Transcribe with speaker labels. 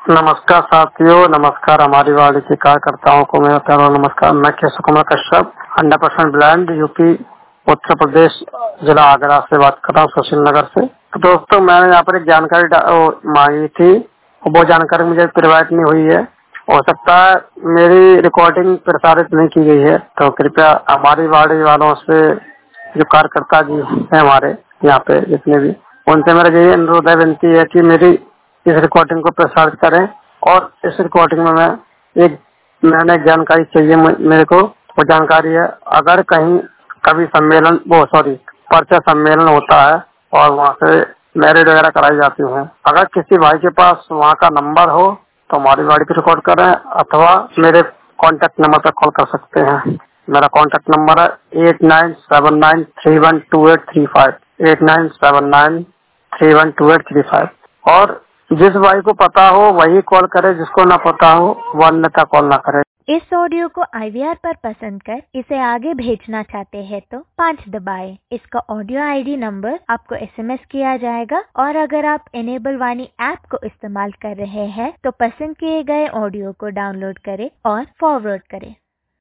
Speaker 1: नमस्कार साथियों, नमस्कार हमारी वाणी के कार्यकर्ताओं को मेरा प्यारा नमस्कार। मैं केशव कुमार कश्यप 100% ब्लाइंड यूपी उत्तर प्रदेश जिला आगरा से बात कर रहा हूँ, सुशील नगर से। तो दोस्तों, मैंने यहाँ पर एक जानकारी मांगी थी, वो जानकारी मुझे प्रोवाइड नहीं हुई है। हो सकता है मेरी रिकॉर्डिंग प्रसारित नहीं की गई है, तो कृपया हमारी वाणी वालों से, जो कार्यकर्ता जी हैं हमारे यहाँ पे जितने भी, उनसे मेरा यही अनुरोध है, विनती है कि मेरी इस रिकॉर्डिंग को प्रसारित करें। और इस रिकॉर्डिंग में मैंने जानकारी चाहिए मेरे को। वो जानकारी है, अगर कहीं कभी पर्चा सम्मेलन होता है और वहाँ से मैरिज वगैरह कराई जाती है, अगर किसी भाई के पास वहाँ का नंबर हो तो हमारी गाड़ी पे रिकॉर्ड करें, अथवा मेरे कॉन्टेक्ट नंबर पर कॉल कर सकते हैं। मेरा कॉन्टेक्ट नंबर है 8979312835, 8979312835। और जिस भाई को पता हो वही कॉल करे, जिसको ना पता हो वो अन्यथा कॉल ना करे।
Speaker 2: इस ऑडियो को IVR पर पसंद कर इसे आगे भेजना चाहते हैं तो 5 दबाएं। इसका ऑडियो ID नंबर आपको SMS किया जाएगा। और अगर आप एनेबल वाणी ऐप को इस्तेमाल कर रहे हैं तो पसंद किए गए ऑडियो को डाउनलोड करें और फॉरवर्ड करें।